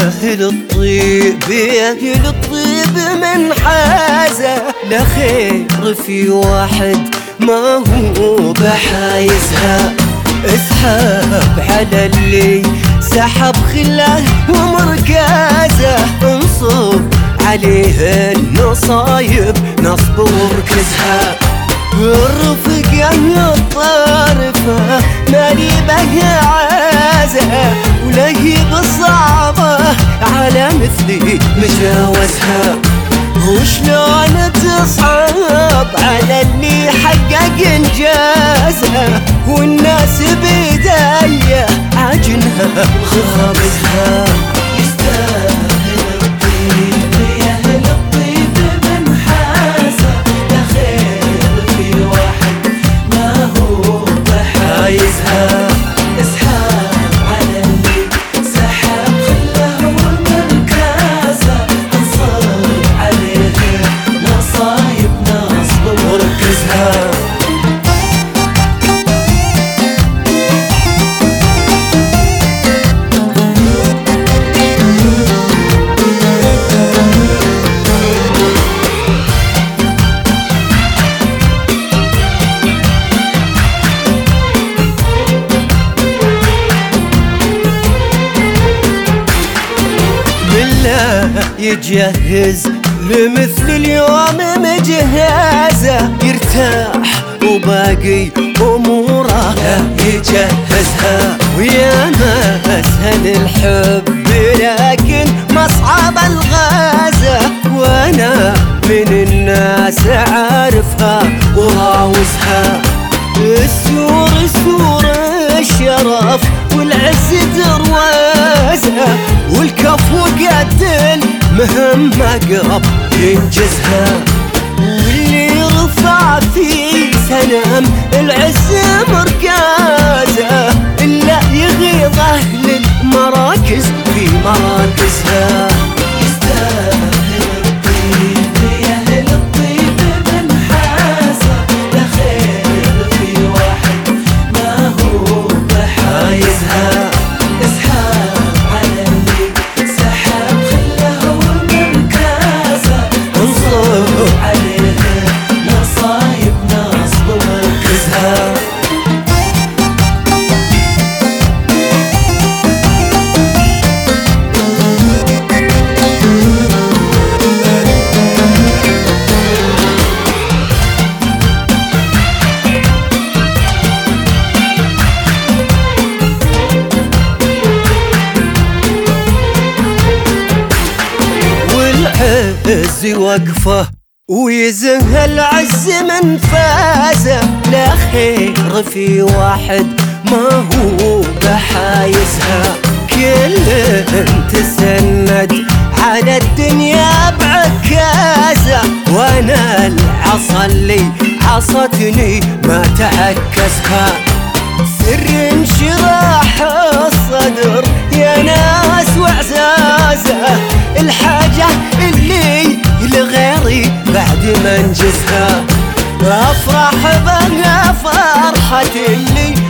أهل الطيب يا أهل الطيب من حازة لخير في واحد ما هو بحايزها. اسحب على اللي سحب خله ومركزه، انصب عليه النصايب نصب وركزها. الرفقة الطارفة مالي بها عازة، ولهيب الصعبة على مثلي مجاوزها. وشلون تصعب على اللي حقق انجازها، والناس بيدايه عجنها خابزها. يستاهل الطيب يا اهل الطيب من حازه، لخير في واحد ما هو بحايزها. اسحب على اللي سحب خله ومركزه، انصب عليه نصايب نصب وركزها. يجهز لمثل اليوم مجهزه، يرتاح وباقي اموره يجهزها. ويا ما اسهل الحب لكن مصعب الغازه، وانا من الناس عارفها وراوزها. السور سور الشرف والعز دروازه، والكفو قد المهمة قرب ينجزها. واللي رفع في سلام العز مركزه، إلا يغيظ أهل المراكز في مراكزها. يستاهل الطيب يا أهل الطيب من حازة، لخير في واحد ما هو بحايزها. اسحب على اللي سحب خله ومركزه، انصب عليه نصايب نصب وركزها. والعز وقفه ويزهى العز من فازه، لا خير في واحد ما هو بحايزها. كل تسند على الدنيا بعكازه، وانا العصا اللي عصتني ما تعكزها. سر انشراح الصدر يا ناس وعزازه، الحاجة اللي لغيري بعد ما انجزها. افرح بها فرحة اللي